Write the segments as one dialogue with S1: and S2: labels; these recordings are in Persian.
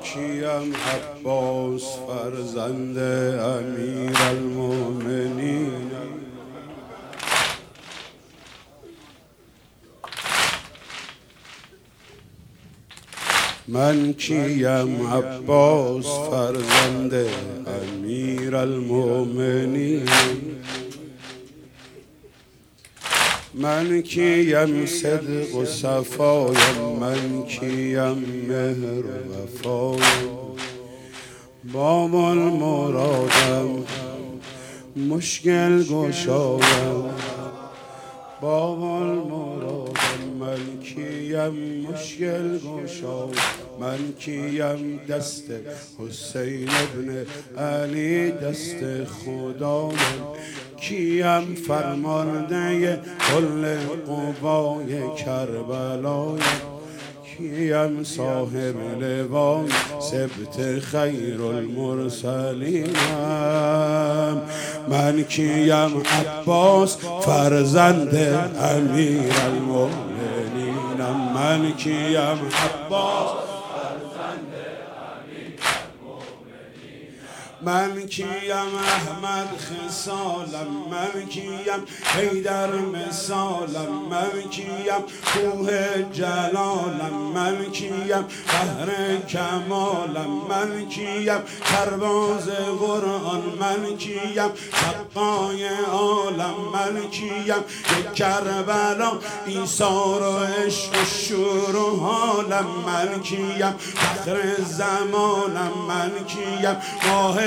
S1: کیم عباس فرزند امیرالمومنین. من کیم عباس فرزند امیرالمومنین. من کیم صدق و صفایم، من کیم مهر و وفایم. باب المرادم مشکل گشایم، باب المرادم من کیم مشکل گشایم. من کیم دست حسین ابن علی دست خدایم. کیم فرمانده کل قوای کربلایم. کیم صاحب لوای سبت خیر المرسلینم. من کیم عباس فرزند امیرالمومنینم. من کیم عباس من کیم احمد خصالم، من کیم حیدر مثالم. من کیم کوه جلالم، من کیم بحر کمالم. من کیم سرباز قرآن، من کیم سقای عالم. من کیم یک کربلا ایثار و عشق و شور و حالم. من کیم فخر زمانم، من کیم ماه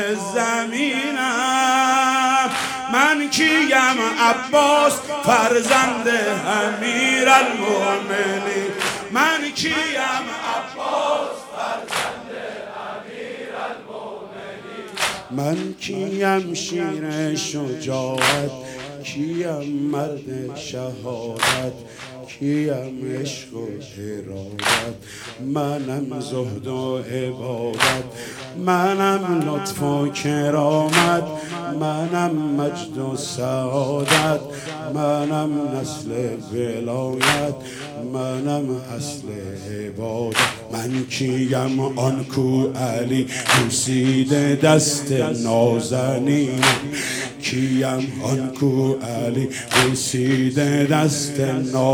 S1: زمینم. من کیم عباس فرزند امیرالمومنین. من کیم عباس فرزند امیرالمومنین. من کیم شیر شجاعت، کیم مرد شهادت. کیم عشق و ارادت، منم زهد و عبادت. منم لطف و کرامت، منم مجد و سعادت. منم نسل ولایت، منم اصل عبادت. من کیم آن کو علی بوسیده دست نازنینم. کیم آن کو علی بوسیده دست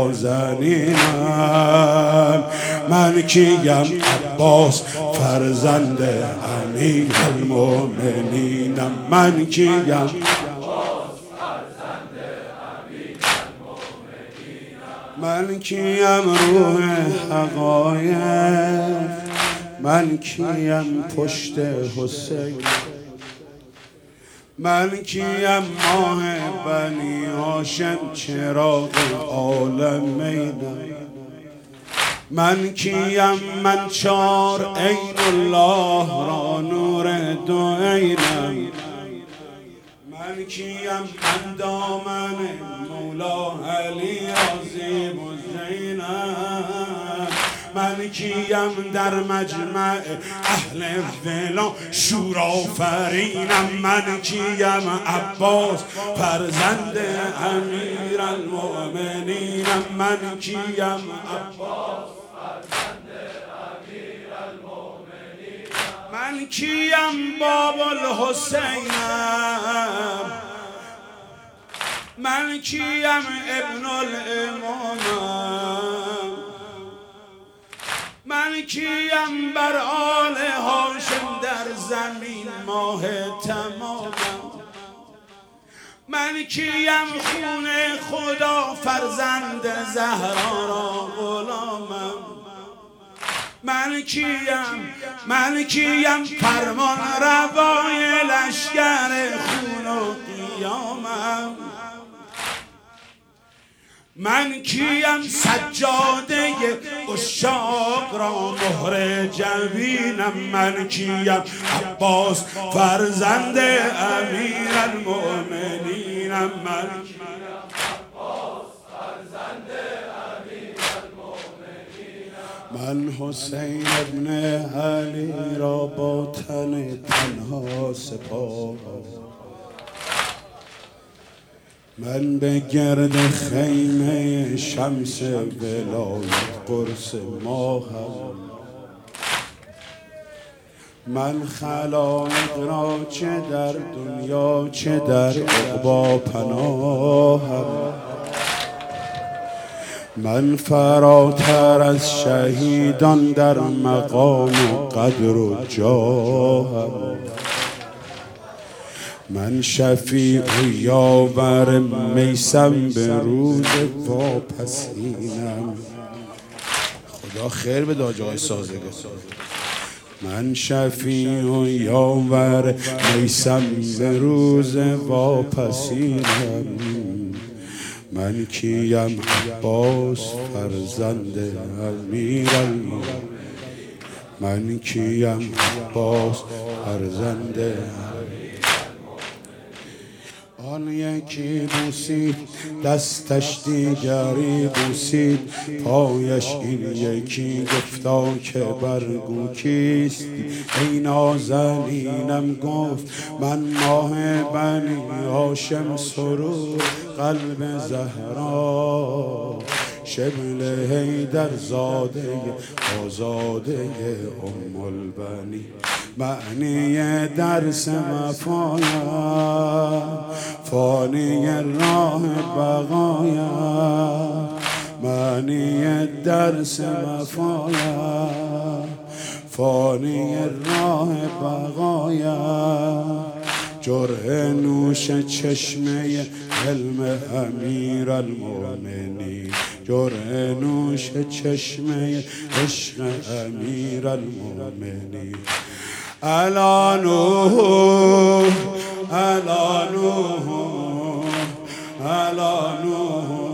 S1: نازنینم. من کیم عباس فرزند امیرالمومنینم. من کیم من کیم روح حقایق. من کیم پشت حسین. من کیم ماه بنی هاشم چراغ عالمینم. من کیم من چار عین الله را نور دو عینم. من کیم من دامن مولا علی عظیم الزینم. من کیم در مجمع اهل ولا شورآفرینم. من کیم عباس فرزند امیرالمومنینم. من کیم عباس فرزند امیرالمومنینم. من کیم باب الحسینم. من کیم ابن الامامم. من کیم بر آل هاشم در زمین ماه تمامم. من کیم خون خدا فرزند زهرا را غلامم. من کیم فرمان روای لشکر خون و قیامم. من کیم سجاده عشاق را مهر جبینم. من کیم عباس فرزند امیرالمومنینم. من کیم عباس فرزند امیرالمومنینم. من حسین ابن علی را با تن تنها سپاهم. من به گرد خیمه شمس ولایت قرص ماهم. من خلایق را چه در دنیا چه در عقبی پناهم. من فراتر از شهیدان در مقام و قدر و جاهم. من شفیع و یاور میسم به روز واپسینم. خدا خیر به داج آقای سازگار. من شفیع و یاور میسم به روز واپسینم. من کیم عباس فرزند امیرالمومنین. من کیم عباس فرزند آن یکی بوسید دستش دیگری بوسید پایش، این یکی گفتا که برگو کیست. ای نازنینم گفت من ماه بنی هاشم سرور قلب زهرا شبل حیدر زاده آزاده ام البنی. معنی درس وفایا فانی راه بقایا. معنی درس وفایا فانی راه بقایا. جرعه نوش چشمه علم امیرالمومنین. جرعه نوش چشمه عشق امیرالمومنین. الا نوح الا نوح الا نوح